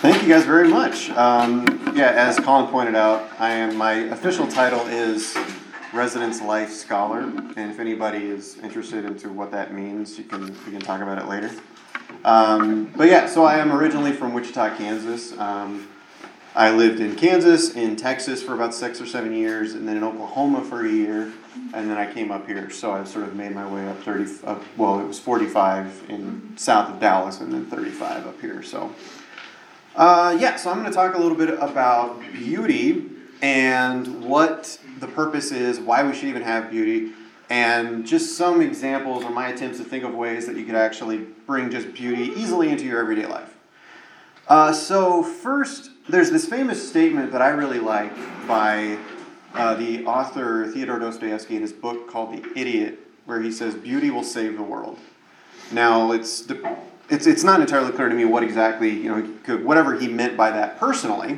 Thank you guys very much. As Colin pointed out, my official title is Residence Life Scholar, and if anybody is interested into what that means, we can talk about it later. So I am originally from Wichita, Kansas. I lived in Kansas, in Texas for about 6 or 7 years, and then in Oklahoma for a year, and then I came up here. So I sort of made my way up it was 45 in south of Dallas, and then 35 up here. So I'm going to talk a little bit about beauty and what the purpose is, why we should even have beauty, and just some examples or my attempts to think of ways that you could actually bring just beauty easily into your everyday life. So first, there's this famous statement that I really like by the author Theodore Dostoevsky in his book called The Idiot, where he says, "Beauty will save the world." Now, it's not entirely clear to me what exactly, whatever he meant by that personally.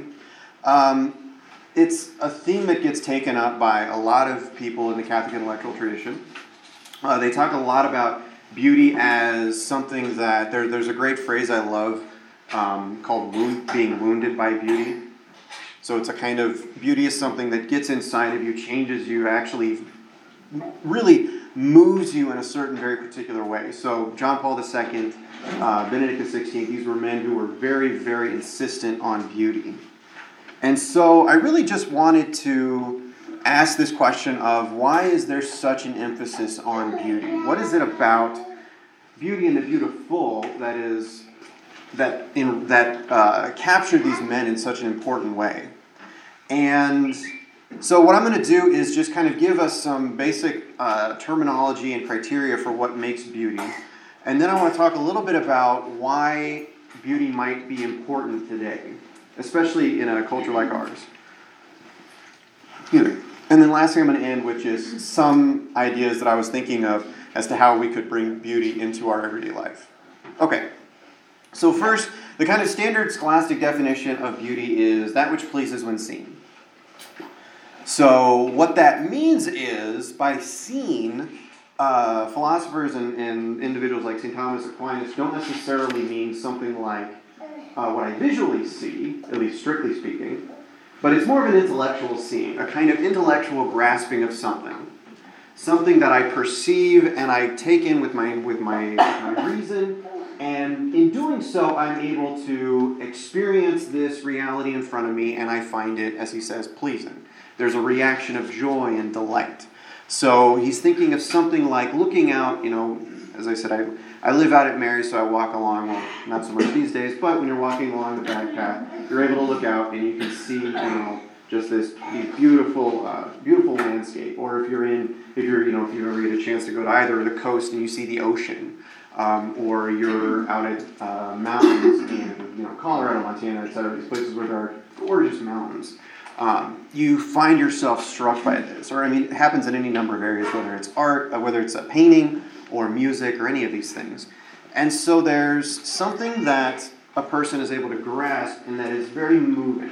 It's a theme that gets taken up by a lot of people in the Catholic intellectual tradition. They talk a lot about beauty as something that, there's a great phrase I love called being wounded by beauty. So it's a kind of, beauty is something that gets inside of you, changes you, actually really moves you in a certain very particular way. So John Paul II, Benedict XVI, these were men who were very, very insistent on beauty. And so I really just wanted to ask this question of, why is there such an emphasis on beauty? What is it about beauty and the beautiful that captured these men in such an important way? And so what I'm going to do is just kind of give us some basic terminology and criteria for what makes beauty. And then I want to talk a little bit about why beauty might be important today, especially in a culture like ours. And then lastly, I'm going to end with just some ideas that I was thinking of as to how we could bring beauty into our everyday life. Okay, so first, the kind of standard scholastic definition of beauty is that which pleases when seen. So what that means is, by seen, philosophers and individuals like St. Thomas Aquinas don't necessarily mean something like what I visually see, at least strictly speaking, but it's more of an intellectual seeing, a kind of intellectual grasping of something. Something that I perceive and I take in with my reason, and in doing so, I'm able to experience this reality in front of me, and I find it, as he says, pleasing. There's a reaction of joy and delight. So he's thinking of something like looking out, as I said, I live out at Mary, so I walk along, well, not so much these days, but when you're walking along the back path, you're able to look out and you can see, just this beautiful landscape. Or if you ever get a chance to go to either the coast and you see the ocean, or you're out at mountains in Colorado, Montana, etc., these places where there are gorgeous mountains. You find yourself struck by this. Or, it happens in any number of areas, whether it's art, whether it's a painting, or music, or any of these things. And so there's something that a person is able to grasp and that is very moving.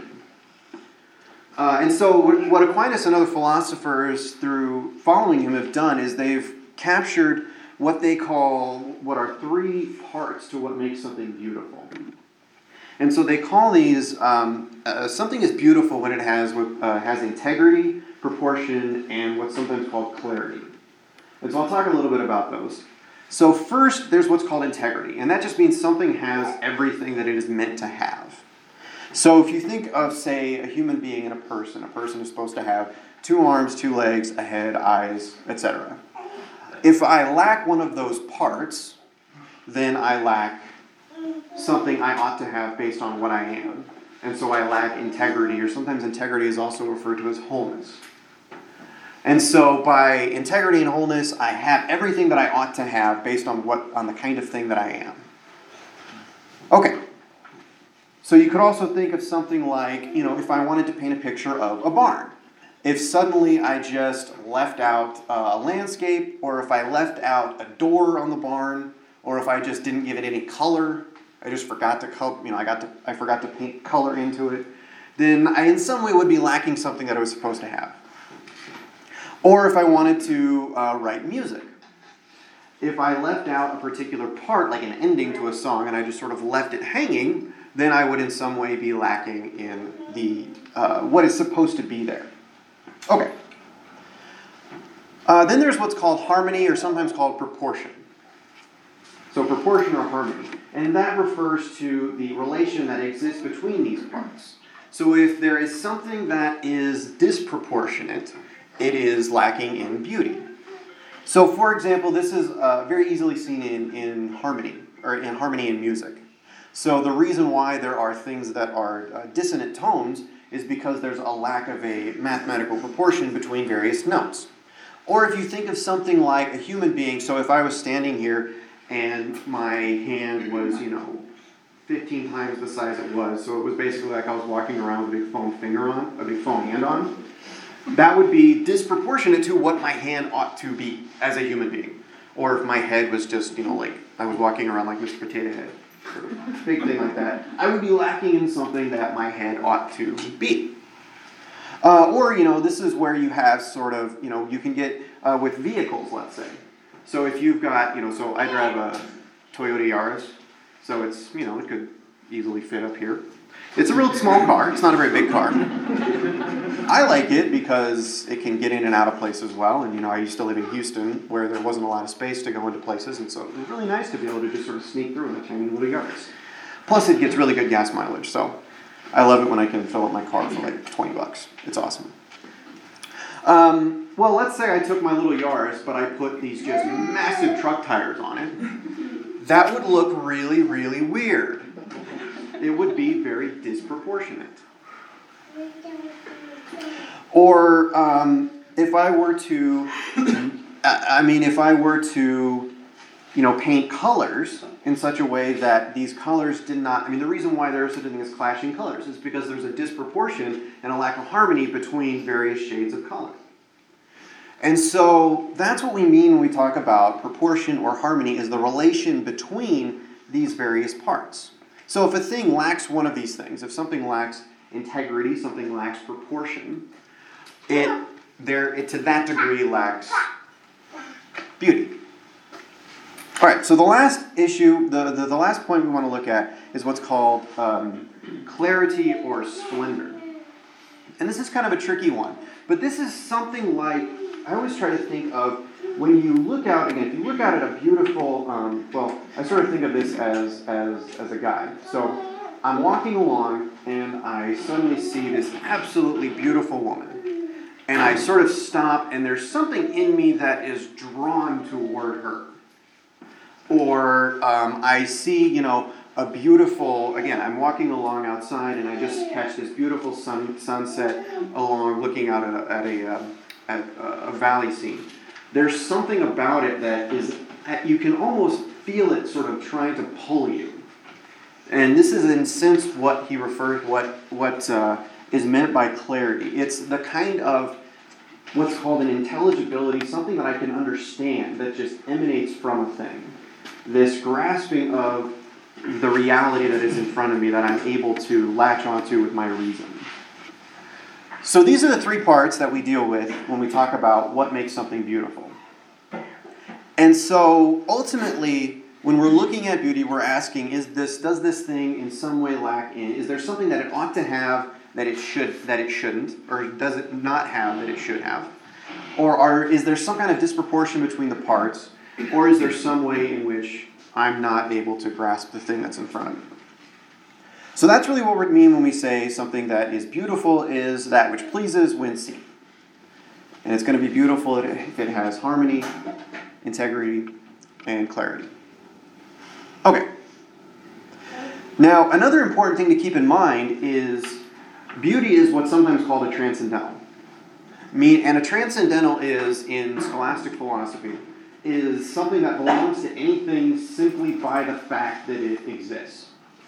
And so what Aquinas and other philosophers, through following him, have done is they've captured what they call, what are three parts to what makes something beautiful. And so they call these, something is beautiful when it has integrity, proportion, and what's sometimes called clarity. And so I'll talk a little bit about those. So first, there's what's called integrity, and that just means something has everything that it is meant to have. So if you think of, say, a human being and a person is supposed to have 2 arms, 2 legs, a head, eyes, etc. If I lack one of those parts, then I lack something I ought to have based on what I am. And so I lack integrity, or sometimes integrity is also referred to as wholeness. And so by integrity and wholeness, I have everything that I ought to have based on the kind of thing that I am. Okay. So you could also think of something like, if I wanted to paint a picture of a barn. If suddenly I just left out a landscape, or if I left out a door on the barn, or if I just didn't give it any color, I just forgot to I forgot to paint color into it, then I in some way would be lacking something that I was supposed to have. Or if I wanted to write music. if I left out a particular part, like an ending to a song, and I just sort of left it hanging, then I would in some way be lacking in the what is supposed to be there. Okay. Then there's what's called harmony, or sometimes called proportion. So proportion or harmony. And that refers to the relation that exists between these parts. So if there is something that is disproportionate, it is lacking in beauty. So for example, this is very easily seen in harmony, or in harmony in music. So the reason why there are things that are dissonant tones is because there's a lack of a mathematical proportion between various notes. Or if you think of something like a human being, so if I was standing here and my hand was, 15 times the size it was, so it was basically like I was walking around with a big foam hand on, that would be disproportionate to what my hand ought to be as a human being. Or if my head was just, like I was walking around like Mr. Potato Head, big thing like that, I would be lacking in something that my head ought to be. Or, this is where you have sort of, you can get with vehicles, let's say. So if you've got, so I drive a Toyota Yaris, so it's, it could easily fit up here. It's a real small car. It's not a very big car. I like it because it can get in and out of places well. And, I used to live in Houston where there wasn't a lot of space to go into places. And so it was really nice to be able to just sort of sneak through in a tiny little Yaris. Plus, it gets really good gas mileage. So I love it when I can fill up my car for like $20. It's awesome. Well, let's say I took my little Yaris, but I put these just massive truck tires on it. That would look really, really weird. It would be very disproportionate. Or if I were to, paint colors in such a way that these colors did not, the reason why there is such a thing as clashing colors is because there's a disproportion and a lack of harmony between various shades of color. And so that's what we mean when we talk about proportion or harmony, is the relation between these various parts. So if a thing lacks one of these things, if something lacks integrity, something lacks proportion, it to that degree lacks beauty. All right, so the last issue, the last point we want to look at is what's called clarity or splendor. And this is kind of a tricky one. But this is something like, I always try to think of, when you look out, again, if you look out at a beautiful, I sort of think of this as a guide. So I'm walking along and I suddenly see this absolutely beautiful woman. And I sort of stop and there's something in me that is drawn toward her. Or I see, a beautiful, again, I'm walking along outside and I just catch this beautiful sunset along, looking out at a valley scene. There's something about it that is, you can almost feel it sort of trying to pull you. And this is in a sense what he refers, what is meant by clarity. It's the kind of what's called an intelligibility, something that I can understand that just emanates from a thing. This grasping of the reality that is in front of me that I'm able to latch onto with my reason. So these are the three parts that we deal with when we talk about what makes something beautiful. And so ultimately, when we're looking at beauty, we're asking, does this thing in some way lack in? Is there something that it ought to have that it shouldn't? Or does it not have that it should have? Or is there some kind of disproportion between the parts? Or is there some way in which I'm not able to grasp the thing that's in front of me? So that's really what we mean when we say something that is beautiful is that which pleases when seen. And it's going to be beautiful if it has harmony, integrity, and clarity. Okay. Now, another important thing to keep in mind is beauty is what's sometimes called a transcendental. And a transcendental is, in scholastic philosophy, is something that belongs to anything simply by the fact that it exists.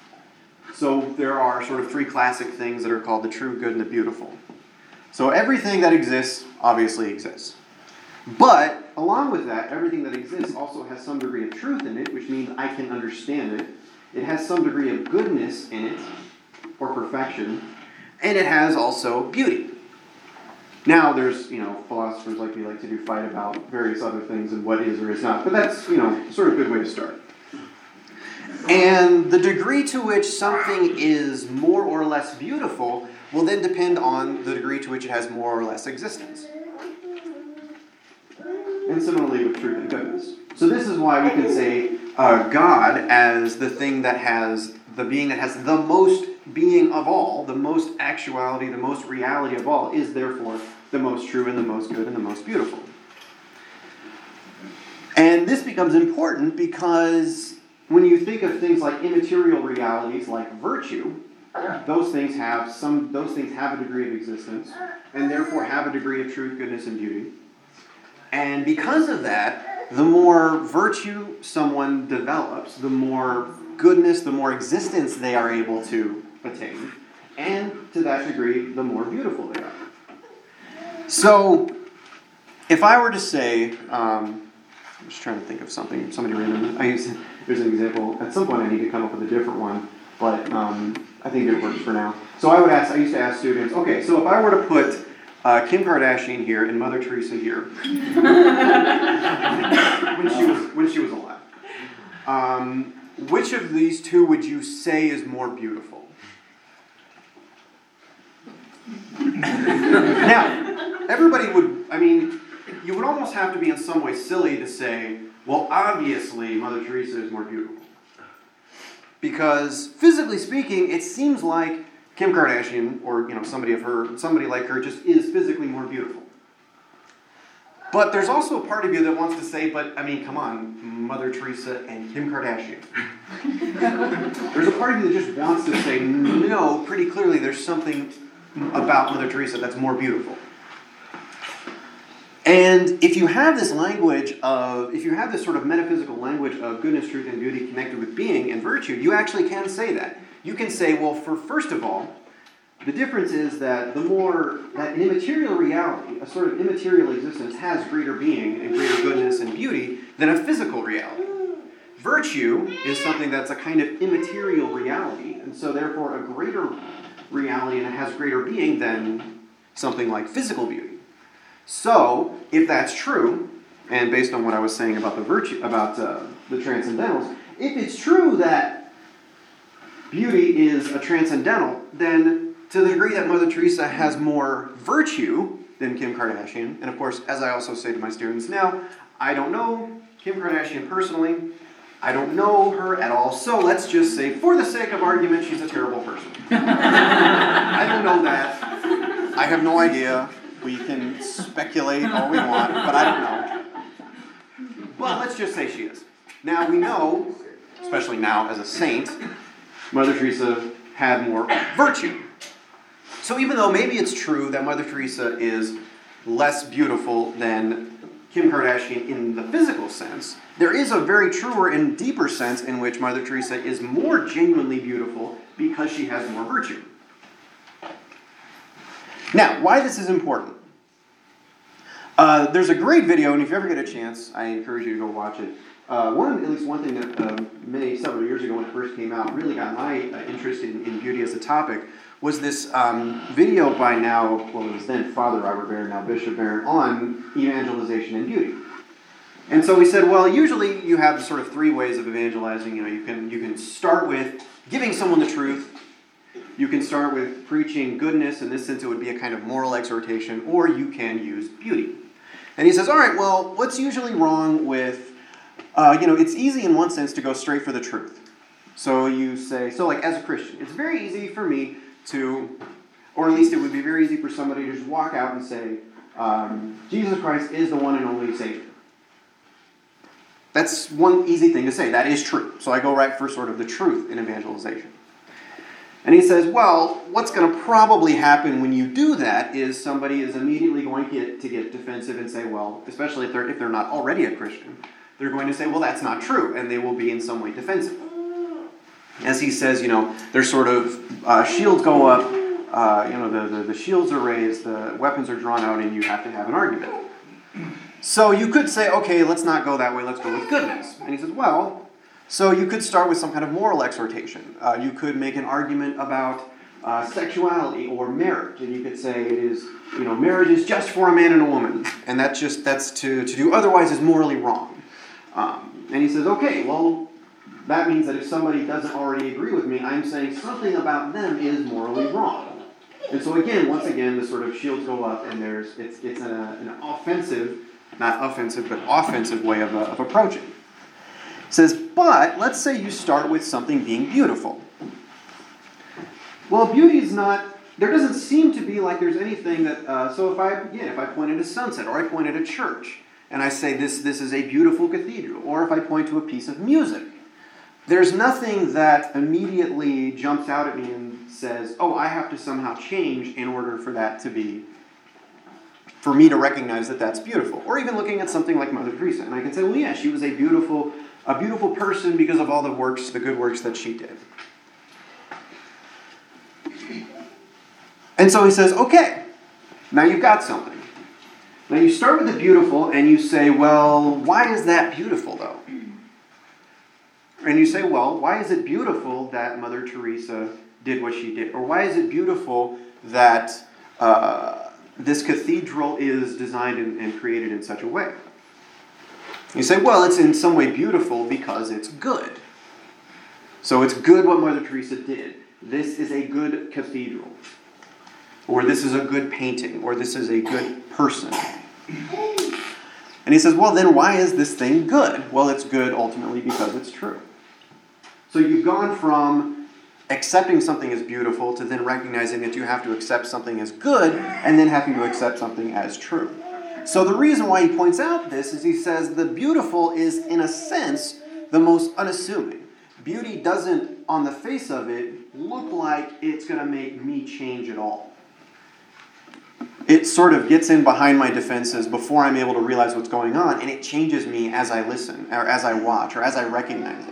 So there are sort of three classic things that are called the true, good, and the beautiful. So everything that exists obviously exists. But along with that, everything that exists also has some degree of truth in it, which means I can understand it. It has some degree of goodness in it, or perfection, and it has also beauty. Now there's, philosophers like me like to do fight about various other things and what is or is not, but that's, sort of a good way to start. And the degree to which something is more or less beautiful will then depend on the degree to which it has more or less existence. And similarly with truth and goodness. So this is why we can say God as the thing that has, the being that has the most being of all, the most actuality, the most reality of all, is therefore the most true and the most good and the most beautiful. And this becomes important because when you think of things like immaterial realities like virtue, those things have a degree of existence and therefore have a degree of truth, goodness, and beauty. And because of that, the more virtue someone develops, the more goodness, the more existence they are able to attain. And to that degree, the more beautiful they are. So, if I were to say, I'm just trying to think of something, somebody random. There's an example. At some point I need to come up with a different one, but I think it works for now. So I used to ask students, okay, so if I were to put Kim Kardashian here and Mother Teresa here, when she was alive, which of these two would you say is more beautiful? Now, everybody would, you would almost have to be in some way silly to say, well, obviously Mother Teresa is more beautiful. Because physically speaking, it seems like Kim Kardashian, or somebody like her, just is physically more beautiful. But there's also a part of you that wants to say, but come on, Mother Teresa and Kim Kardashian. There's a part of you that just wants to say, no, pretty clearly there's something about Mother Teresa that's more beautiful. And if you have this sort of metaphysical language of goodness, truth, and beauty connected with being and virtue, you actually can say that. You can say, well, first of all, the difference is that that an immaterial reality, a sort of immaterial existence, has greater being and greater goodness and beauty than a physical reality. Virtue is something that's a kind of immaterial reality, and so therefore a greater reality and it has greater being than something like physical beauty. So, if that's true, and based on what I was saying about the transcendentals, if it's true that beauty is a transcendental, then to the degree that Mother Teresa has more virtue than Kim Kardashian, and of course, as I also say to my students now, I don't know Kim Kardashian personally, I don't know her at all, so let's just say, for the sake of argument, she's a terrible person. I don't know that. I have no idea. We can speculate all we want, but I don't know. Well, let's just say she is. Now, we know, especially now as a saint, Mother Teresa had more virtue. So even though maybe it's true that Mother Teresa is less beautiful than Kim Kardashian in the physical sense, there is a very truer and deeper sense in which Mother Teresa is more genuinely beautiful because she has more virtue. Now, why this is important. There's a great video, and if you ever get a chance, I encourage you to go watch it. At least one thing that several years ago when it first came out really got my interest in beauty as a topic was this video by now, well, it was then Father Robert Barron, now Bishop Barron, on evangelization and beauty. And so we said, well, usually you have sort of three ways of evangelizing. You can start with giving someone the truth. You can start with preaching goodness. In this sense, it would be a kind of moral exhortation, or you can use beauty. And he says, all right, well, what's usually wrong with, it's easy in one sense to go straight for the truth. So you say, as a Christian, it's very easy for me to, or at least it would be very easy for somebody to just walk out and say, Jesus Christ is the one and only Savior. That's one easy thing to say. That is true. So I go right for sort of the truth in evangelization. And he says, well, what's going to probably happen when you do that is somebody is immediately going to get defensive and say, well, especially if they're not already a Christian, they're going to say, well, that's not true, and they will be in some way defensive. As he says, there's sort of shields go up, the shields are raised, the weapons are drawn out, and you have to have an argument. So you could say, okay, let's not go that way, let's go with goodness. And he says, well, so you could start with some kind of moral exhortation. You could make an argument about sexuality or marriage. And you could say it is, marriage is just for a man and a woman. And that's to do otherwise is morally wrong. And he says, okay, well, that means that if somebody doesn't already agree with me, I'm saying something about them is morally wrong. And so once again, the sort of shields go up, and it's an offensive, not offensive, but offensive way of approaching. It says, but let's say you start with something being beautiful. Well, beauty is not, there doesn't seem to be like there's anything that, so if I point at a sunset, or I point at a church, and I say this is a beautiful cathedral, or if I point to a piece of music, there's nothing that immediately jumps out at me and says, oh, I have to somehow change in order for me to recognize that that's beautiful. Or even looking at something like Mother Teresa, and I can say, well, yeah, she was a beautiful person because of all the good works that she did. And so he says, okay, now you've got something. Now you start with the beautiful, and you say, well, why is that beautiful, though? And you say, well, why is it beautiful that Mother Teresa did what she did? Or why is it beautiful that this cathedral is designed and created in such a way? You say, well, it's in some way beautiful because it's good. So it's good what Mother Teresa did. This is a good cathedral. Or this is a good painting. Or this is a good person. And he says, well, then why is this thing good? Well, it's good ultimately because it's true. So you've gone from accepting something as beautiful to then recognizing that you have to accept something as good and then having to accept something as true. So the reason why he points out this is he says the beautiful is, in a sense, the most unassuming. Beauty doesn't, on the face of it, look like it's going to make me change at all. It sort of gets in behind my defenses before I'm able to realize what's going on, and it changes me as I listen, or as I watch, or as I recognize it.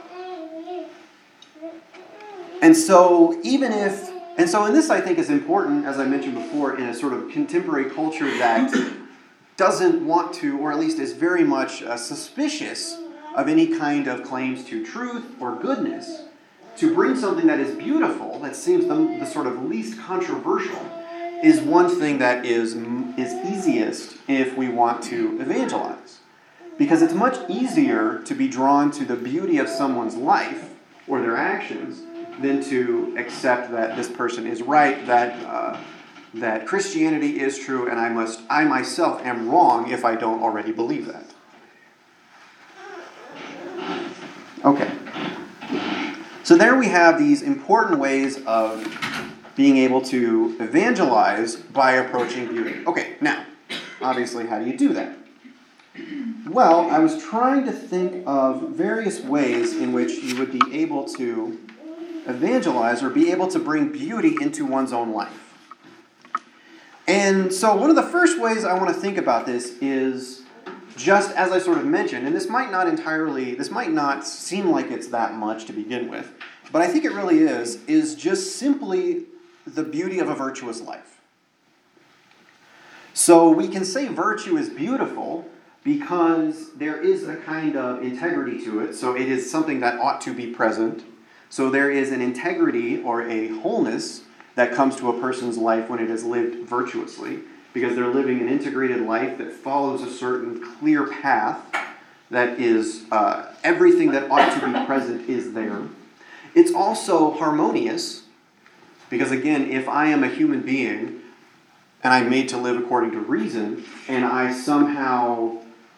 And so in this I think is important, as I mentioned before, in a sort of contemporary culture that doesn't want to, or at least is very much suspicious of any kind of claims to truth or goodness, to bring something that is beautiful, that seems the sort of least controversial, is one thing that is easiest if we want to evangelize. Because it's much easier to be drawn to the beauty of someone's life or their actions than to accept that this person is right, that Christianity is true, and I myself am wrong if I don't already believe that. Okay. So there we have these important ways of being able to evangelize by approaching beauty. Okay, now, obviously, how do you do that? Well, I was trying to think of various ways in which you would be able to evangelize or be able to bring beauty into one's own life. And so one of the first ways I want to think about this is, just as I sort of mentioned, and this might not seem like it's that much to begin with, but I think it really is just simply the beauty of a virtuous life. So we can say virtue is beautiful because there is a kind of integrity to it, so it is something that ought to be present. So there is an integrity or a wholeness that comes to a person's life when it is lived virtuously, because they're living an integrated life that follows a certain clear path that is everything that ought to be present is there. It's also harmonious, because again, if I am a human being and I'm made to live according to reason, and I somehow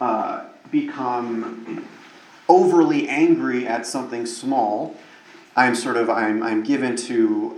become overly angry at something small, I'm given to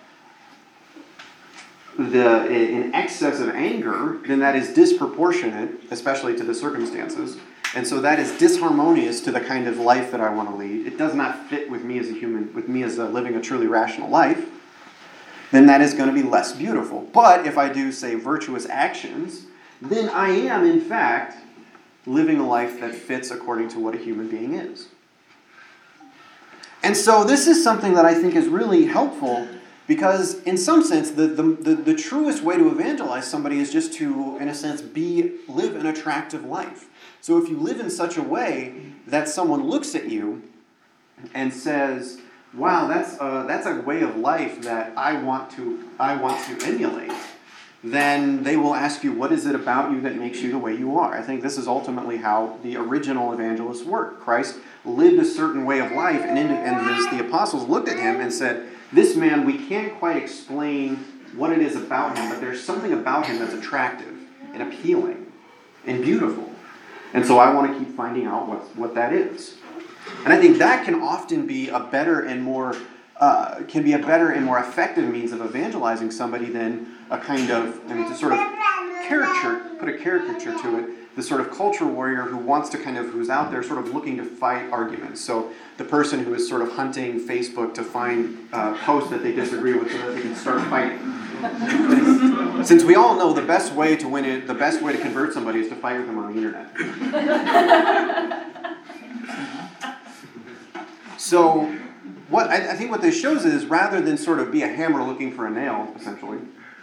an excess of anger, then that is disproportionate, especially to the circumstances. And so that is disharmonious to the kind of life that I want to lead. It does not fit with me as a human, living a truly rational life. Then that is going to be less beautiful. But if I do, say, virtuous actions, then I am, in fact, living a life that fits according to what a human being is. And so this is something that I think is really helpful, because in some sense, the truest way to evangelize somebody is just to, in a sense, live an attractive life. So if you live in such a way that someone looks at you and says, wow, that's a way of life that I want to emulate, then they will ask you, what is it about you that makes you the way you are? I think this is ultimately how the original evangelists worked. Christ lived a certain way of life, and the apostles looked at him and said, this man, we can't quite explain what it is about him, but there's something about him that's attractive and appealing and beautiful. And so I want to keep finding out what that is. And I think that can often be a better and more effective means of evangelizing somebody than a kind of, to sort of put a caricature to it, the sort of culture warrior who's out there sort of looking to fight arguments. So the person who is sort of hunting Facebook to find posts that they disagree with so that they can start fighting. Since we all know the best way to convert somebody is to fight with them on the internet. So I think what this shows is, rather than sort of be a hammer looking for a nail, essentially,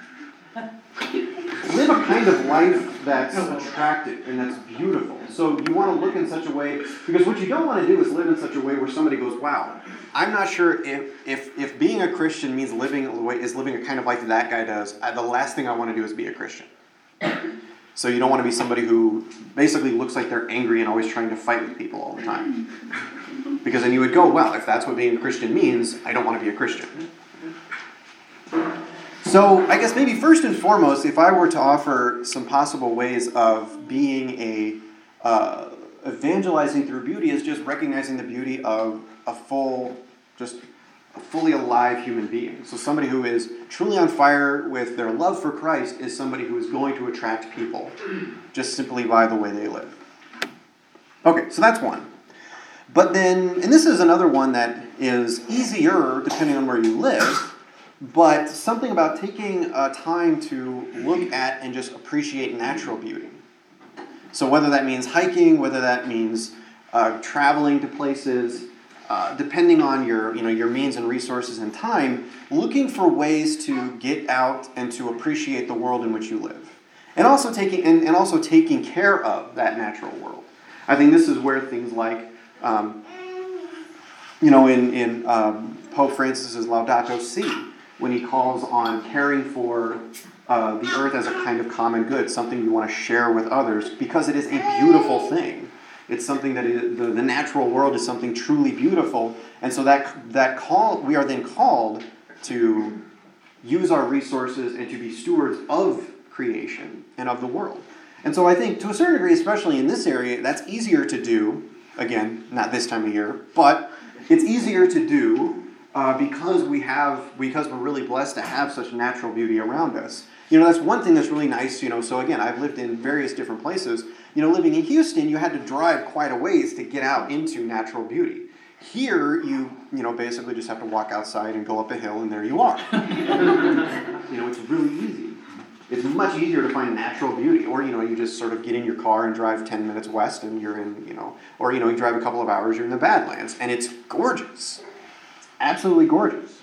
live a kind of life that's attractive and that's beautiful. So you want to look in such a way, because what you don't want to do is live in such a way where somebody goes, wow, I'm not sure if being a Christian means living a kind of life that guy does. The last thing I want to do is be a Christian. So you don't want to be somebody who basically looks like they're angry and always trying to fight with people all the time. Because then you would go, well, if that's what being a Christian means, I don't want to be a Christian. So I guess maybe first and foremost, if I were to offer some possible ways of being evangelizing through beauty, is just recognizing the beauty of a fully alive human being. So somebody who is truly on fire with their love for Christ is somebody who is going to attract people just simply by the way they live. Okay, so that's one. But then, and this is another one that is easier depending on where you live, but something about taking time to look at and just appreciate natural beauty. So whether that means hiking, whether that means traveling to places, depending on your means and resources and time, looking for ways to get out and to appreciate the world in which you live, and also taking care of that natural world. I think this is where things like in Pope Francis's Laudato Si, when he calls on caring for the earth as a kind of common good, something you want to share with others, because it is a beautiful thing. It's something that the natural world is something truly beautiful, and so that call, we are then called to use our resources and to be stewards of creation and of the world. And so I think to a certain degree, especially in this area, that's easier to do. Again, not this time of year, but it's easier to do because we're really blessed to have such natural beauty around us. That's one thing that's really nice. So again, I've lived in various different places. Living in Houston, you had to drive quite a ways to get out into natural beauty. Here, you basically just have to walk outside and go up a hill, and there you are. It's really easy. It's much easier to find natural beauty, or you just sort of get in your car and drive 10 minutes west, and you're in, or you drive a couple of hours, you're in the Badlands, and it's gorgeous. It's absolutely gorgeous.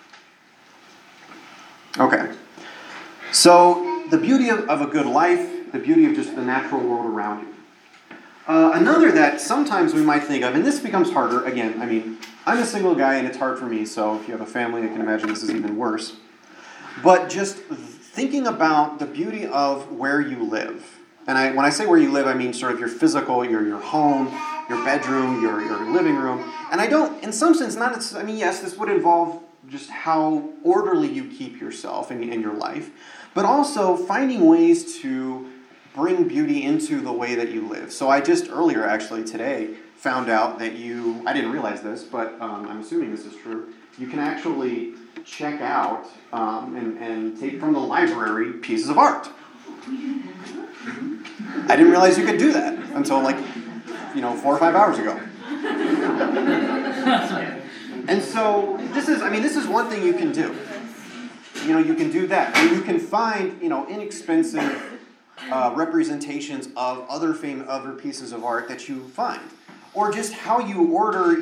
Okay, so the beauty of a good life, the beauty of just the natural world around you. Another that sometimes we might think of, and this becomes harder. Again, I'm a single guy, and it's hard for me. So if you have a family, I can imagine this is even worse. But just thinking about the beauty of where you live. And when I say where you live, I mean sort of your physical, your home, your bedroom, your living room. And I don't, in some sense, yes, this would involve just how orderly you keep yourself in your life, but also finding ways to bring beauty into the way that you live. So I just earlier, actually today, found out that I didn't realize this, but I'm assuming this is true, you can actually check out and take from the library pieces of art. I didn't realize you could do that until 4 or 5 hours ago. And so this is one thing you can do. You can do that. And you can find, inexpensive representations of other pieces of art that you find. Or just how you order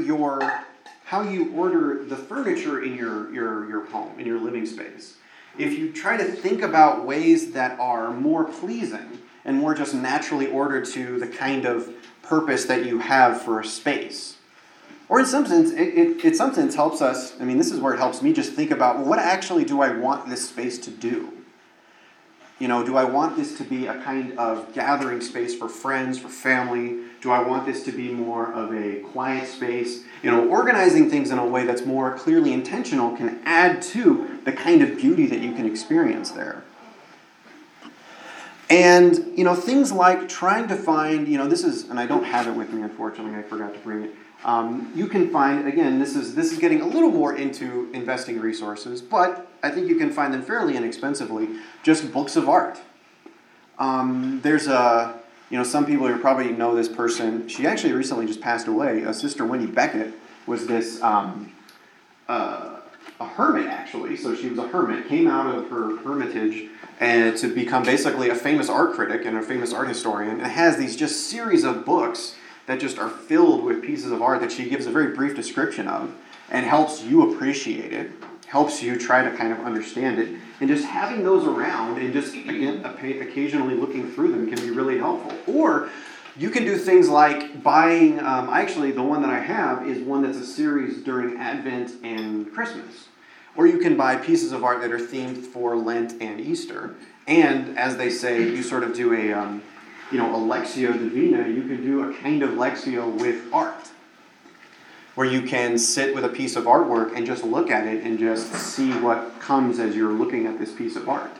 the furniture in your home, in your living space. If you try to think about ways that are more pleasing and more just naturally ordered to the kind of purpose that you have for a space, Or in some sense, it some sense helps us, I mean, this is where it helps me just think about, well, what actually do I want this space to do? You know, do I want this to be a kind of gathering space for friends, for family? Do I want this to be more of a quiet space? You know, organizing things in a way that's more clearly intentional can add to the kind of beauty that you can experience there. And, you know, things like trying to find, you know, this is, and I don't have it with me, unfortunately, I forgot to bring it. You can find, again, this is getting a little more into investing resources, but I think you can find them fairly inexpensively, just books of art. There's a, you know, some people here probably know this person. She actually recently just passed away. Sister Winnie Beckett was this, a hermit, actually. So she was a hermit, came out of her hermitage and to become basically a famous art critic and a famous art historian, and has these just series of books that just are filled with pieces of art that she gives a very brief description of and helps you appreciate it, helps you try to kind of understand it. And just having those around and just, again, occasionally looking through them can be really helpful. Or you can do things like buying, actually the one that I have is one that's a series during Advent and Christmas. Or you can buy pieces of art that are themed for Lent and Easter. And as they say, you sort of do a you know, a Lectio Divina, you can do a kind of Lectio with art, where you can sit with a piece of artwork and just look at it and just see what comes as you're looking at this piece of art.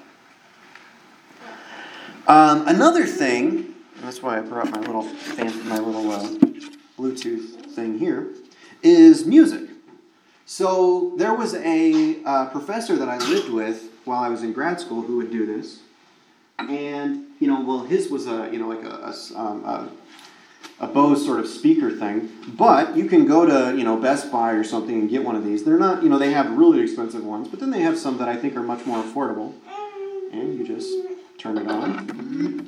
Another thing, and that's why I brought my little Bluetooth thing here, is music. So there was a professor that I lived with while I was in grad school who would do this. And, you know, well, his was a, you know, like a Bose sort of speaker thing. But you can go to, you know, Best Buy or something and get one of these. They're not, you know, they have really expensive ones, but then they have some that I think are much more affordable. And you just turn it on.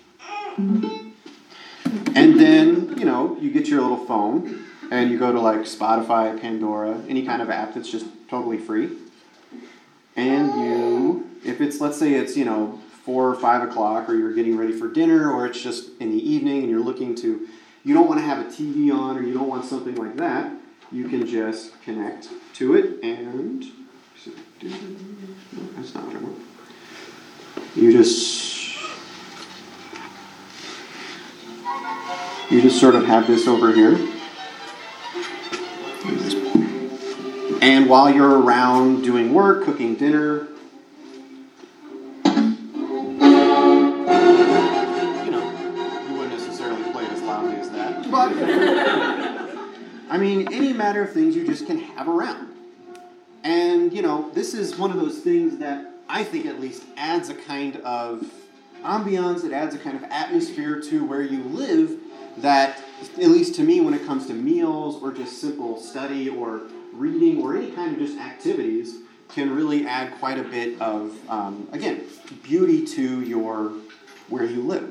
And then, you know, you get your little phone and you go to like Spotify, Pandora, any kind of app that's just totally free. And you, if it's, let's say it's, you know, 4 or 5 o'clock, or you're getting ready for dinner, or it's just in the evening and you're looking to, you don't want to have a TV on, or you don't want something like that, you can just connect to it and, no, that's not what I want. You just sort of have this over here. And while you're around doing work, cooking dinner, but, I mean, any matter of things you just can have around. And, you know, this is one of those things that I think at least adds a kind of ambiance, it adds a kind of atmosphere to where you live that, at least to me, when it comes to meals or just simple study or reading or any kind of just activities, can really add quite a bit of, again, beauty to your, where you live.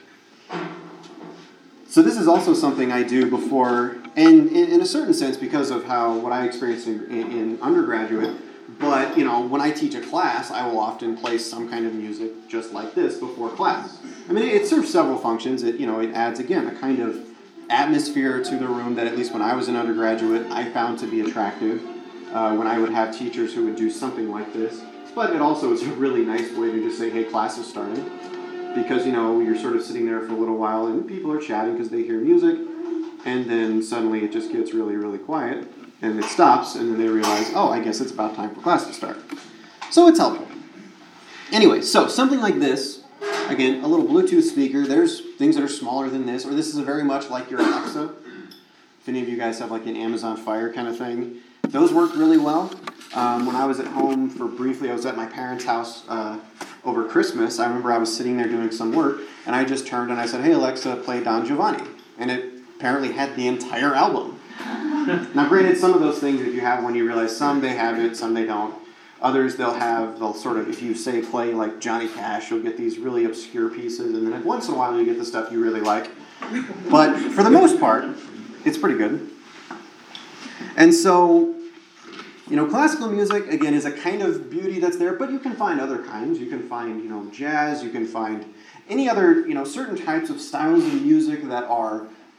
So this is also something I do before, and in a certain sense because of what I experienced in undergraduate, but, you know, when I teach a class, I will often play some kind of music just like this before class. I mean, it serves several functions. It, you know, it adds, again, a kind of atmosphere to the room that, at least when I was an undergraduate, I found to be attractive when I would have teachers who would do something like this. But it also is a really nice way to just say, hey, class is starting. Because, you know, you're sort of sitting there for a little while and people are chatting because they hear music, and then suddenly it just gets really, really quiet, and it stops, and then they realize, oh, I guess it's about time for class to start. So it's helpful. Anyway, so something like this, again, a little Bluetooth speaker, there's things that are smaller than this, or this is very much like your Alexa. If any of you guys have like an Amazon Fire kind of thing, those work really well. When I was at home for briefly, I was at my parents' house over Christmas. I remember I was sitting there doing some work, and I just turned and I said, hey, Alexa, play Don Giovanni. And it apparently had the entire album. Now, granted, some of those things, if you have one, you realize some they have it, some they don't. Others, they'll sort of, if you say play like Johnny Cash, you'll get these really obscure pieces, and then once in a while you get the stuff you really like. But for the most part, it's pretty good. And so, you know, classical music, again, is a kind of beauty that's there, but you can find other kinds. You can find, you know, jazz, you can find any other, you know, certain types of styles of music that are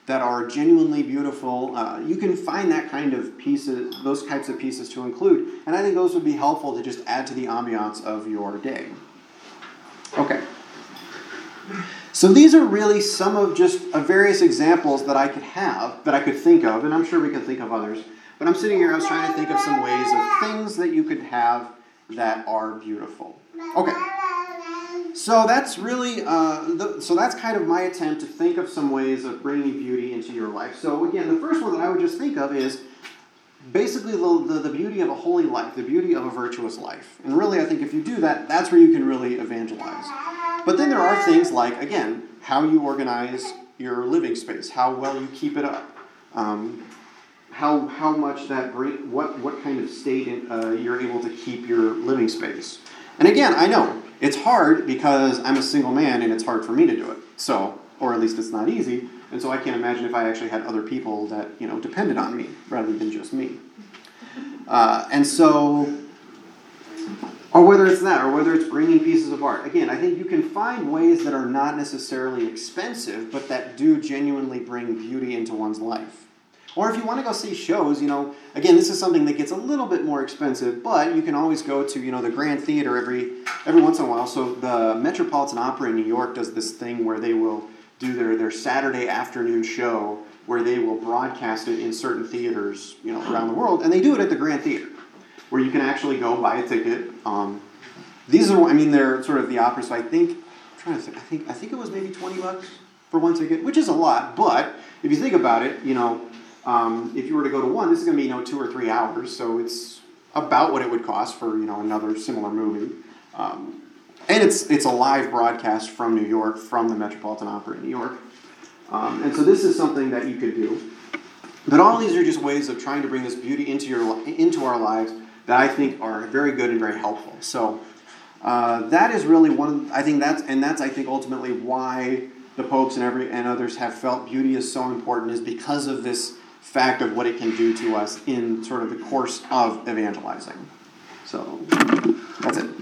that are genuinely beautiful. You can find that kind of pieces, those types of pieces to include, and I think those would be helpful to just add to the ambiance of your day. Okay. So these are really some of just various examples that I could think of, and I'm sure we can think of others. But I'm sitting here, I was trying to think of some ways of things that you could have that are beautiful. Okay. So that's really, so that's kind of my attempt to think of some ways of bringing beauty into your life. So again, the first one that I would just think of is basically the beauty of a holy life, the beauty of a virtuous life. And really, I think if you do that, that's where you can really evangelize. But then there are things like, again, how you organize your living space, how well you keep it up, how much that what kind of state you're able to keep your living space. And again, I know it's hard because I'm a single man and it's hard for me to do it. So, or at least it's not easy. And so I can't imagine if I actually had other people that depended on me rather than just me. And so, or whether it's that, or whether it's bringing pieces of art. Again, I think you can find ways that are not necessarily expensive, but that do genuinely bring beauty into one's life. Or if you want to go see shows, again, this is something that gets a little bit more expensive, but you can always go to, the Grand Theater every once in a while. So the Metropolitan Opera in New York does this thing where they will do their Saturday afternoon show where they will broadcast it in certain theaters, around the world, and they do it at the Grand Theater, where you can actually go buy a ticket. These are, they're sort of the opera, so I think it was maybe $20 for one ticket, which is a lot, but if you think about it, if you were to go to one, this is going to be 2 or 3 hours, so it's about what it would cost for another similar movie, and it's a live broadcast from New York, from the Metropolitan Opera in New York, and so this is something that you could do. But all these are just ways of trying to bring this beauty into our lives that I think are very good and very helpful. So that is really I think ultimately why the popes and others have felt beauty is so important, is because of this fact of what it can do to us in sort of the course of evangelizing. So that's it.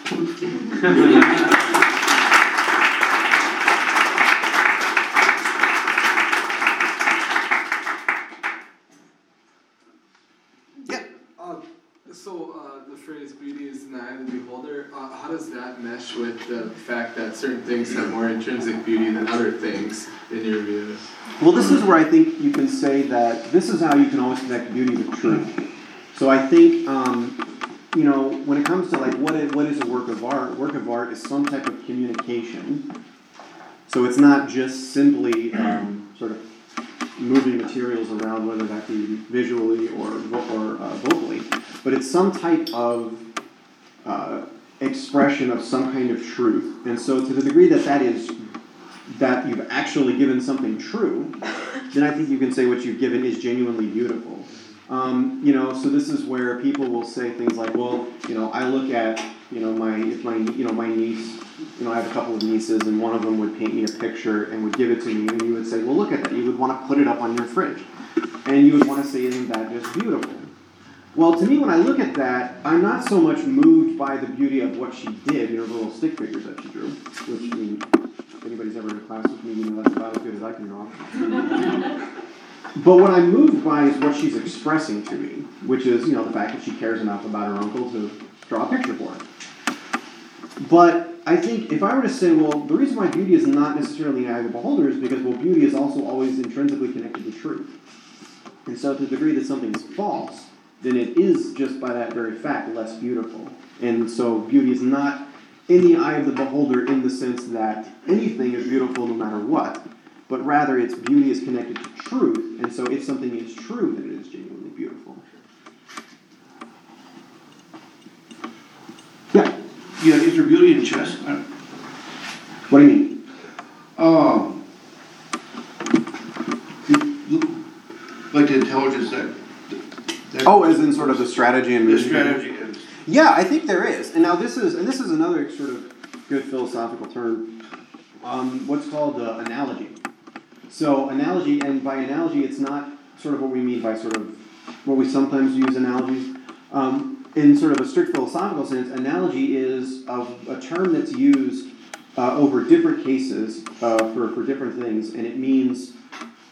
The phrase "beauty is in the eye of the beholder," how does that mesh with the fact that certain things have more intrinsic beauty than other things, in your view? Well, this is where I think you can say that this is how you can always connect beauty with truth. So I think, when it comes to what is a work of art is some type of communication. So it's not just simply sort of moving materials around, whether that be visually or vocally, but it's some type of expression of some kind of truth. And so to the degree that you've actually given something true, then I think you can say what you've given is genuinely beautiful. So this is where people will say things like, well, I look at, my niece, I have a couple of nieces, and one of them would paint me a picture and would give it to me, and you would say, well, look at that. You would want to put it up on your fridge. And you would want to say, isn't that just beautiful? Well, to me, when I look at that, I'm not so much moved by the beauty of what she did, the little stick figures that she drew, which, if anybody's ever in a class with me, that's about as good as I can draw. But what I'm moved by is what she's expressing to me, which is, the fact that she cares enough about her uncle to draw a picture for her. But I think if I were to say, well, the reason why beauty is not necessarily in the eye of the beholder is because, well, beauty is also always intrinsically connected to truth. And so to the degree that something is false, then it is just by that very fact less beautiful. And so beauty is not in the eye of the beholder in the sense that anything is beautiful no matter what, but rather its beauty is connected to truth, and so if something is true, then it is genuinely beautiful. Yeah? Yeah, is there beauty in chess? What do you mean? Like the intelligence that as in sort of the strategy and the strategy is. Yeah, I think there is. And now this is another sort of good philosophical term. What's called analogy. So analogy, and by analogy, it's not sort of what we mean by sort of what we sometimes use analogies. In sort of a strict philosophical sense, analogy is a term that's used over different cases for different things, and it means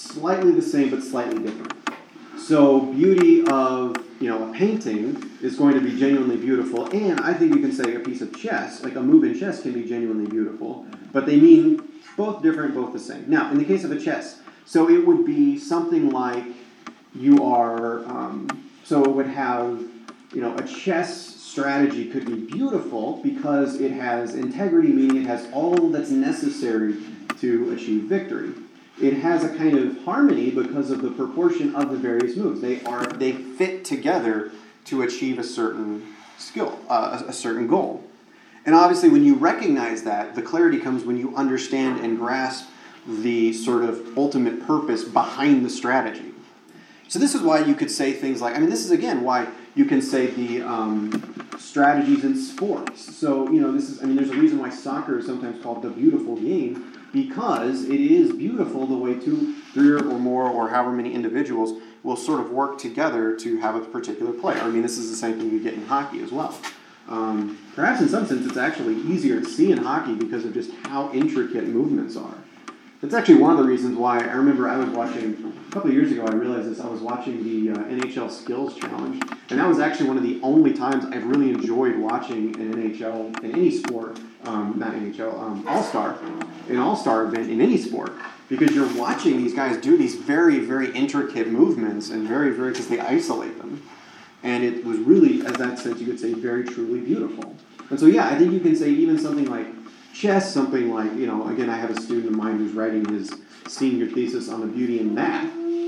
slightly the same but slightly different. So beauty of, a painting is going to be genuinely beautiful, and I think you can say a piece of chess, like a move in chess, can be genuinely beautiful, but they mean both different, both the same. Now, in the case of a chess, so it would be something like you are, so it would have, a chess strategy could be beautiful because it has integrity, meaning it has all that's necessary to achieve victory. It has a kind of harmony because of the proportion of the various moves. They fit together to achieve a certain skill, a certain goal. And obviously when you recognize that, the clarity comes when you understand and grasp the sort of ultimate purpose behind the strategy. So this is why you could say things like, this is again why you can say the strategies in sports. So, there's a reason why soccer is sometimes called the beautiful game, because it is beautiful the way 2, 3 or more, or however many individuals will sort of work together to have a particular play. This is the same thing you get in hockey as well. Perhaps in some sense it's actually easier to see in hockey because of just how intricate movements are. That's actually one of the reasons why I remember I was watching, a couple of years ago I realized this, I was watching the NHL Skills Challenge, and that was actually one of the only times I've really enjoyed watching an NHL, in any sport, not NHL, All-Star, an All-Star event in any sport, because you're watching these guys do these very, very intricate movements, and very, very, because they isolate them. And it was really, as that sense, you could say, very truly beautiful. And so, yeah, I think you can say even something like chess, something like, again, I have a student of mine who's writing his senior thesis on the beauty in math.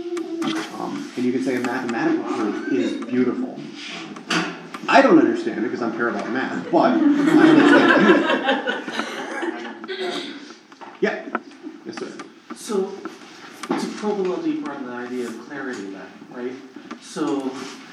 And you can say a mathematical truth is beautiful. I don't understand it because I'm terrible at math, but I understand beauty. Yeah. Yes, sir. So, to probe a little deeper on the idea of clarity then, right? So,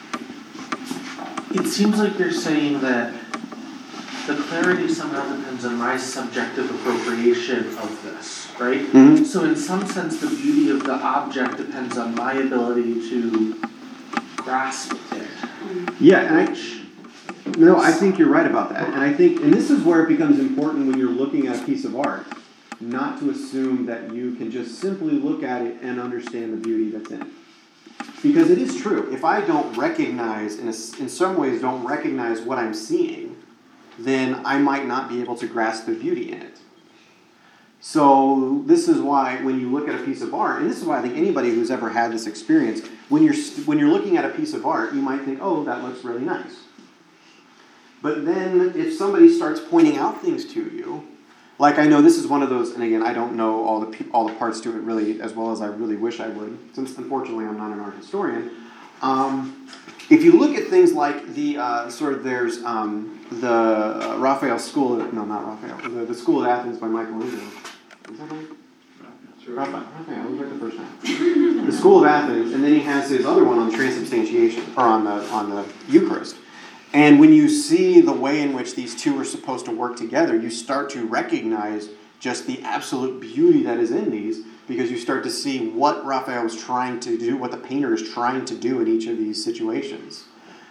it seems like you're saying that the clarity somehow depends on my subjective appropriation of this, right? Mm-hmm. So in some sense, the beauty of the object depends on my ability to grasp it. Yeah, and I think you're right about that. And this is where it becomes important when you're looking at a piece of art, not to assume that you can just simply look at it and understand the beauty that's in it. Because it is true, if I don't recognize, in some ways don't recognize what I'm seeing, then I might not be able to grasp the beauty in it. So this is why when you look at a piece of art, and this is why I think anybody who's ever had this experience, when you're looking at a piece of art, you might think, oh, that looks really nice. But then if somebody starts pointing out things to you, like I know this is one of those, and again, I don't know all the parts to it really as well as I really wish I would, since unfortunately I'm not an art historian. If you look at things like the there's the Raphael School, not Raphael, the School of Athens by Michelangelo. Is that right? Raphael, I was right the first time. The School of Athens, and then he has his other one on transubstantiation, or on the Eucharist. And when you see the way in which these two are supposed to work together, you start to recognize just the absolute beauty that is in these, because you start to see what Raphael is trying to do, what the painter is trying to do in each of these situations.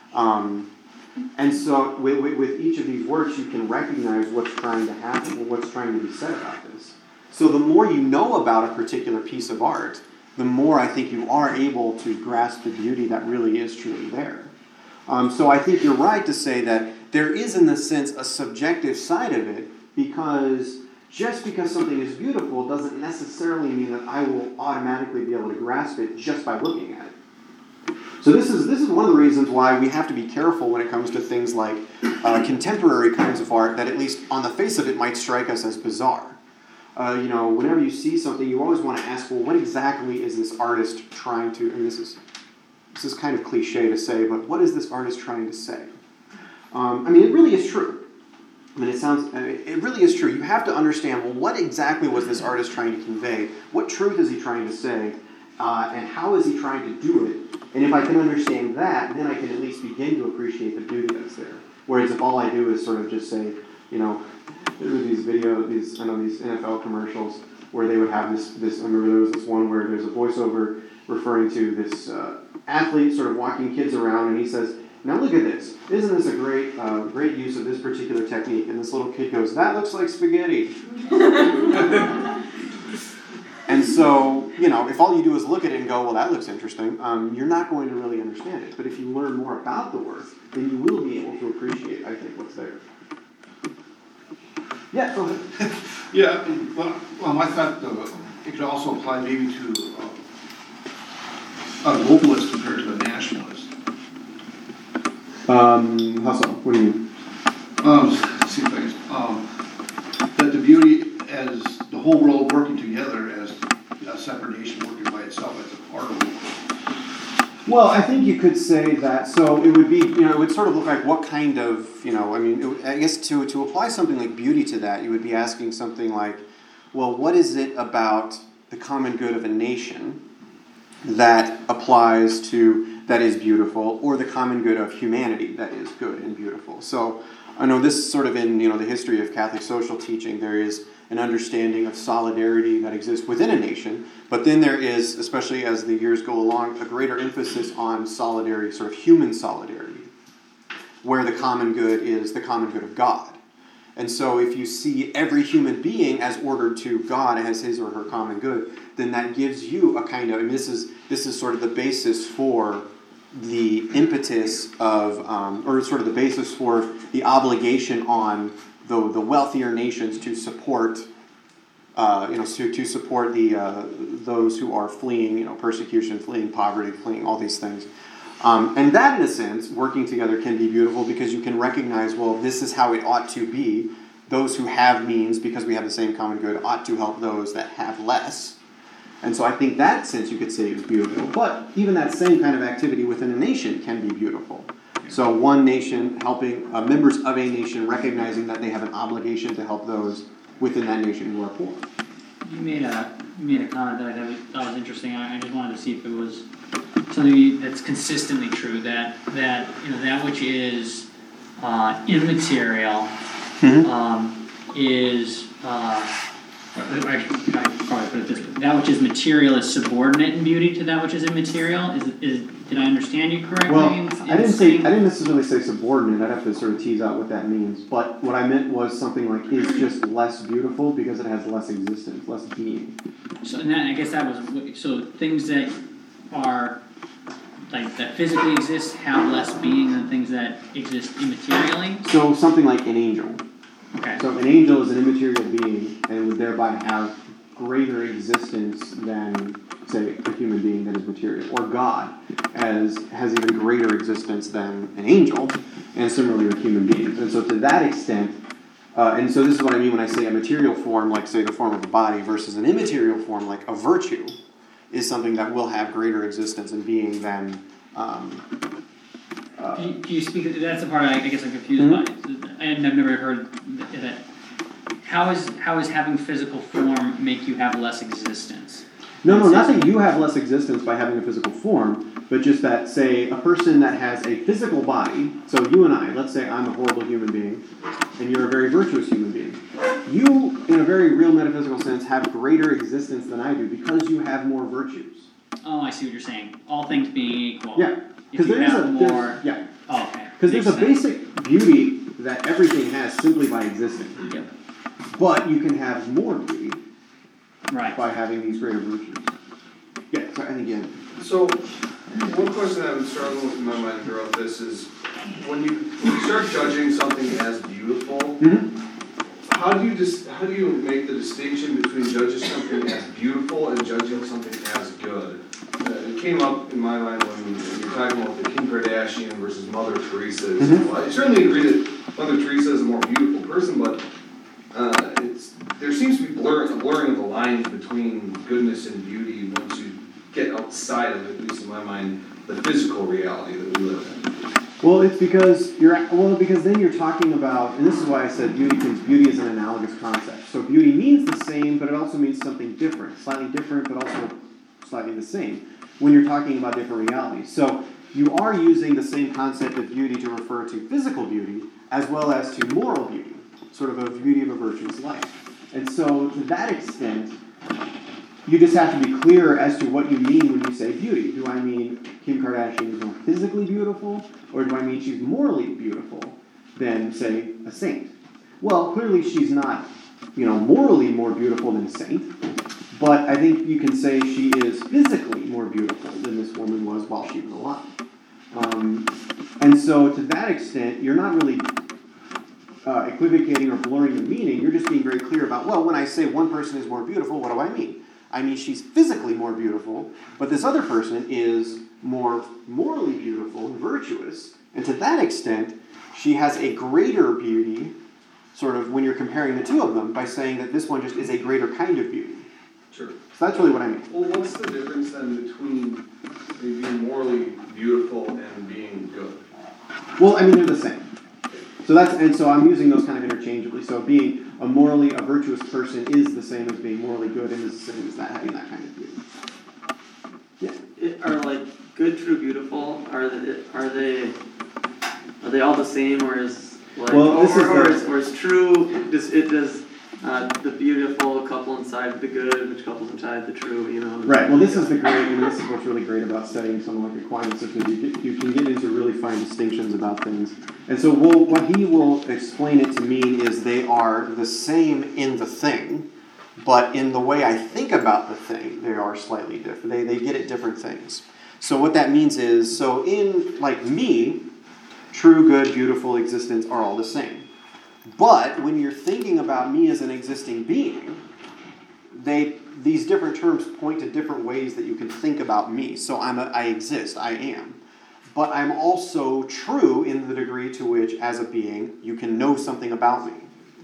And so with each of these works, you can recognize what's trying to happen and what's trying to be said about this. So the more you know about a particular piece of art, the more I think you are able to grasp the beauty that really is truly there. So I think you're right to say that there is, in this sense, a subjective side of it, because just because something is beautiful doesn't necessarily mean that I will automatically be able to grasp it just by looking at it. So this is one of the reasons why we have to be careful when it comes to things like contemporary kinds of art that, at least on the face of it, might strike us as bizarre. Whenever you see something, you always want to ask, well, what exactly is this artist trying to, and this is kind of cliche to say, but what is this artist trying to say? It really is true. It really is true. You have to understand, well, what exactly was this artist trying to convey? What truth is he trying to say? And how is he trying to do it? And if I can understand that, then I can at least begin to appreciate the beauty that's there. Whereas if all I do is sort of just say, there were these NFL commercials where they would have this. I remember there was this one where there's a voiceover referring to this athlete sort of walking kids around, and he says, "Now look at this. Isn't this a great use of this particular technique?" And this little kid goes, "That looks like spaghetti." And so if all you do is look at it and go, well, that looks interesting, you're not going to really understand it. But if you learn more about the work, then you will be able to appreciate, I think, what's there. Yeah, go ahead. Yeah, well, I thought it could also apply maybe to a globalist compared to a nationalist. How so? What do you mean? Let's see if I can, that the beauty as the whole world working together as a separate nation working by itself as a part of it. Well, I think you could say that, so it would be, it would sort of look like what kind of, I guess to apply something like beauty to that, you would be asking something like, well, what is it about the common good of a nation that applies to, that is beautiful, or the common good of humanity that is good and beautiful? So I know this sort of in, the history of Catholic social teaching, there is an understanding of solidarity that exists within a nation, but then there is, especially as the years go along, a greater emphasis on solidarity, sort of human solidarity, where the common good is the common good of God. And so if you see every human being as ordered to God as his or her common good, then that gives you a kind of, this is sort of the basis for the impetus of, or sort of the basis for the obligation on the wealthier nations to support, to support those who are fleeing, persecution, fleeing poverty, fleeing all these things. And that, in a sense, working together can be beautiful because you can recognize, well, this is how it ought to be. Those who have means, because we have the same common good, ought to help those that have less. And so I think that sense you could say is beautiful. But even that same kind of activity within a nation can be beautiful. So one nation helping, members of a nation recognizing that they have an obligation to help those within that nation who are poor. You made a comment that I thought was interesting. I just wanted to see if it was something that's consistently true, that which is immaterial is I should probably put it this way: that which is material is subordinate in beauty to that which is immaterial. Did I understand you correctly? Well, I didn't necessarily say subordinate. I'd have to sort of tease out what that means. But what I meant was something like is just less beautiful because it has less existence, less being. So I guess that was so things that are like that physically exist have less being than things that exist immaterially. So something like an angel. Okay. So an angel is an immaterial being and would thereby have greater existence than, say, a human being that is material. Or God has even greater existence than an angel, and similarly with human beings. And so to that extent, and so this is what I mean when I say a material form, like say the form of a body, versus an immaterial form, like a virtue, is something that will have greater existence and being than... Can you speak? That's the part I guess I'm confused by. And I've never heard that. How is having physical form make you have less existence? No, not that you have less existence by having a physical form, but just that, say, a person that has a physical body, so you and I, let's say I'm a horrible human being, and you're a very virtuous human being. You, in a very real metaphysical sense, have greater existence than I do because you have more virtues. Oh, I see what you're saying. All things being equal. Yeah. If you have more... Yeah. Oh, okay. Because there's a basic beauty that everything has simply by existing. Yep. But you can have more beauty by having these greater virtues. Yeah, so I think, yeah. So, one question I've been struggling with in my mind throughout this is, when you start judging something as beautiful, how do you make the distinction between judging something as beautiful and judging something as good? It came up in my mind when you're talking about the Kim Kardashian versus Mother Teresa. I certainly agree that Mother Teresa is a more beautiful person, but there seems to be blurring of the lines between goodness and beauty once you get outside of, at least in my mind, the physical reality that we live in. Well, it's because because then you're talking about, and this is why I said beauty is an analogous concept. So beauty means the same, but it also means something different, slightly different, but also slightly the same when you're talking about different realities. So you are using the same concept of beauty to refer to physical beauty as well as to moral beauty, sort of a beauty of a virtuous life. And so to that extent, you just have to be clear as to what you mean when you say beauty. Do I mean Kim Kardashian is more physically beautiful, or do I mean she's morally beautiful than, say, a saint? Well, clearly she's not, morally more beautiful than a saint, But I think you can say she is physically more beautiful than this woman was while she was alive. And so to that extent, you're not really equivocating or blurring the meaning. You're just being very clear about, well, when I say one person is more beautiful, what do I mean? I mean she's physically more beautiful, but this other person is more morally beautiful and virtuous. And to that extent, she has a greater beauty, sort of when you're comparing the two of them, by saying that this one just is a greater kind of beauty. Sure. So that's really what I mean. Well, what's the difference then between being morally beautiful and being good? Well, I mean, they're the same. So I'm using those kind of interchangeably. So being a virtuous person is the same as being morally good, and is the same as that having that kind of beauty. Yeah. Are like good, true, beautiful? Are they all the same, or is like or is true? Does the beautiful couple inside the good, which couples inside the true? You know. Right. Well, this is what's really great about studying someone like Aquinas, is because you can get into really fine distinctions about things. And so what he will explain it to mean is they are the same in the thing, but in the way I think about the thing, they are slightly different. They get at different things. So what that means is, so in, like me, true, good, beautiful existence are all the same. But when you're thinking about me as an existing being, these different terms point to different ways that you can think about me. So I exist, I am. But I'm also true in the degree to which, as a being, you can know something about me.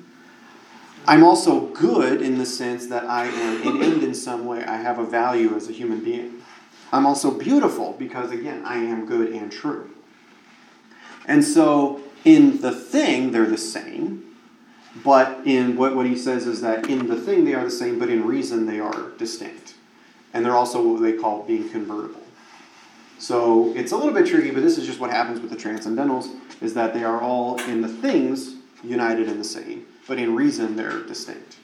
I'm also good in the sense that I am an end in some way. I have a value as a human being. I'm also beautiful because, again, I am good and true. And so in the thing, they're the same. But in what he says is that in the thing they are the same, but in reason they are distinct. And they're also what they call being convertible. So it's a little bit tricky, but this is just what happens with the transcendentals, is that they are all in the things united in the same, but in reason they're distinct.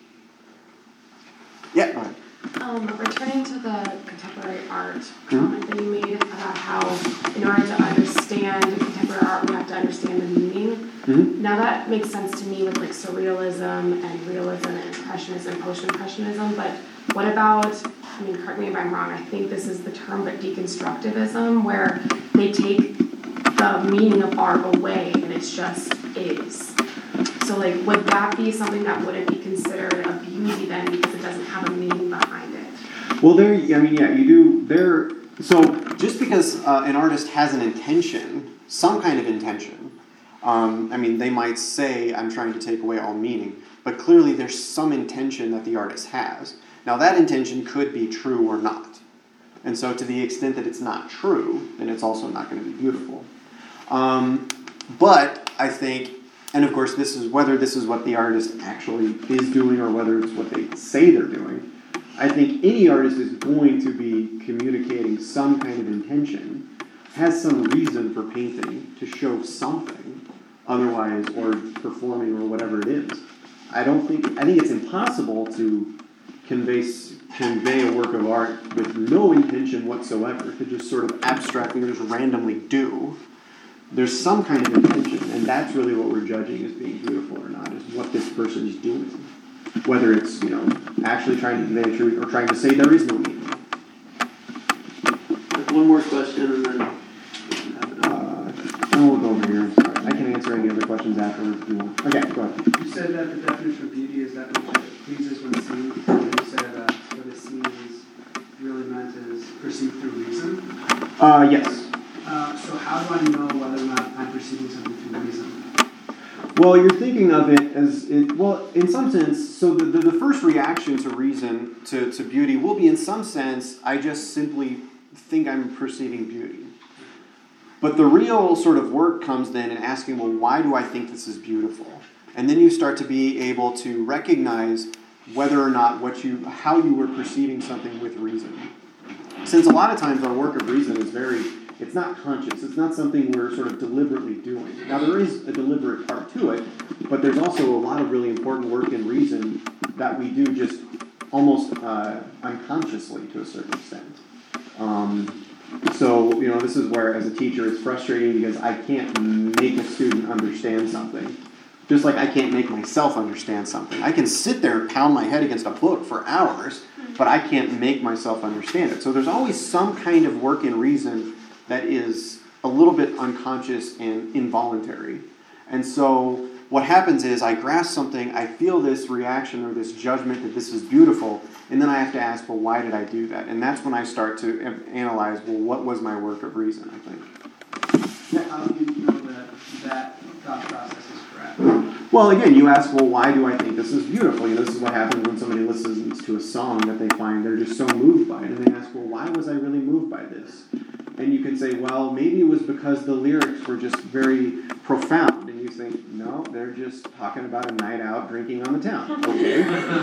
Yeah, go ahead. Returning to the contemporary art comment that you made about how in order to understand contemporary art we have to understand the meaning. Mm-hmm. Now that makes sense to me with like surrealism and realism and impressionism, post-impressionism, but what about, I mean, correct me if I'm wrong, I think this is the term, but deconstructivism, where they take the meaning of art away and it's just is. So like, would that be something that wouldn't be considered a beauty then because it doesn't have a meaning behind it? Well, you do. So just because an artist has an intention, some kind of intention, they might say, I'm trying to take away all meaning, but clearly there's some intention that the artist has. Now that intention could be true or not. And so to the extent that it's not true, then it's also not going to be beautiful. But I think, and of course whether this is what the artist actually is doing or whether it's what they say they're doing, I think any artist is going to be communicating some kind of intention, has some reason for painting to show something, otherwise, or performing or whatever it is. I think it's impossible to convey a work of art with no intention whatsoever, to just sort of abstractly or just randomly do. There's some kind of intention, and that's really what we're judging as being beautiful or not, is what this person is doing. Whether it's, actually trying to convey truth or trying to say there is no meaning. One more question and then we'll go over here. I'm sorry. I can answer any other questions afterwards if you want. Okay, go ahead. You said that the definition of beauty is that which pleases when seen. And you said that what is seen is really meant is perceived through reason. Yes. So how do I know whether or not I'm perceiving something through reason? Well, you're thinking of it as, in some sense, so the first reaction to reason, to beauty, will be in some sense, I just simply think I'm perceiving beauty. But the real sort of work comes then in asking, well, why do I think this is beautiful? And then you start to be able to recognize whether or not how you were perceiving something with reason. Since a lot of times our work of reason is it's not conscious. It's not something we're sort of deliberately doing. Now, there is a deliberate part to it, but there's also a lot of really important work in reason that we do just almost unconsciously to a certain extent. So, this is where, as a teacher, it's frustrating because I can't make a student understand something. Just like I can't make myself understand something. I can sit there and pound my head against a book for hours, but I can't make myself understand it. So there's always some kind of work in reason that is a little bit unconscious and involuntary. And so what happens is I grasp something, I feel this reaction or this judgment that this is beautiful, and then I have to ask, well, why did I do that? And that's when I start to analyze, well, what was my work of reason, I think. Yeah, how do you know that thought process is correct? Well, again, you ask, well, why do I think this is beautiful? You know, this is what happens when somebody listens to a song that they find they're just so moved by it. And they ask, well, why was I really moved by this? And you can say, well, maybe it was because the lyrics were just very profound. And you think, no, they're just talking about a night out drinking on the town. Okay.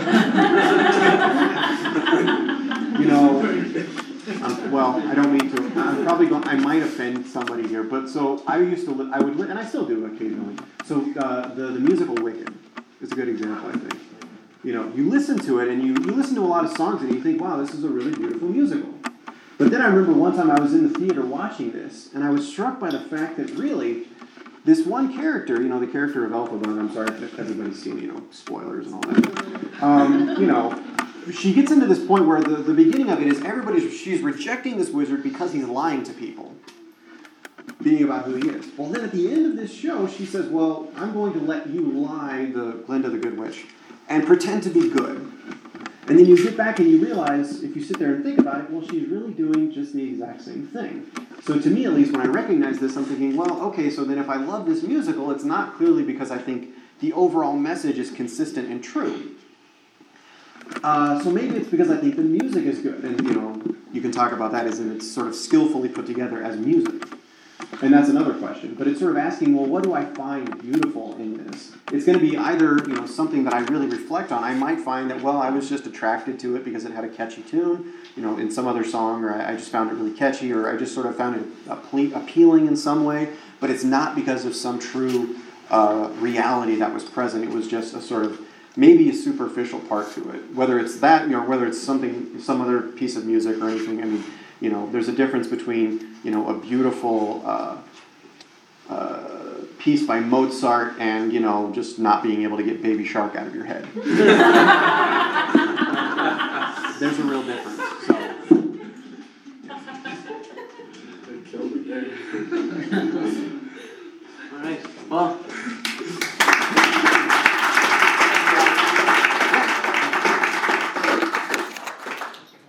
You know, well, I don't mean to. I'm probably going. I might offend somebody here, but so I used to. I would, and I still do occasionally. So the musical Wicked is a good example, I think. You know, you listen to it, and you listen to a lot of songs, and you think, wow, this is a really beautiful musical. But then I remember one time I was in the theater watching this, and I was struck by the fact that really, this one character, you know, the character of Elphaba, I'm sorry if everybody's seen, you know, spoilers and all that. You know, she gets into this point where the beginning of it is she's rejecting this wizard because he's lying to people, being about who he is. Well, then at the end of this show, she says, well, I'm going to let you lie, Glinda the Good Witch, and pretend to be good. And then you get back and you realize, if you sit there and think about it, well, she's really doing just the exact same thing. So to me, at least, when I recognize this, I'm thinking, well, okay, so then if I love this musical, it's not clearly because I think the overall message is consistent and true. So maybe it's because I think the music is good. And, you know, you can talk about that as in it's sort of skillfully put together as music. And that's another question. But it's sort of asking, well, what do I find beautiful in this? It's going to be either, you know, something that I really reflect on. I might find that, well, I was just attracted to it because it had a catchy tune, you know, in some other song, or I just found it really catchy, or I just sort of found it appealing in some way. But it's not because of some true reality that was present. It was just a sort of maybe a superficial part to it. Whether it's that, you know, whether it's something, some other piece of music or anything. I mean, you know, there's a difference between, you know, a beautiful piece by Mozart and, you know, just not being able to get Baby Shark out of your head. There's a real difference. So. They killed it there. All right.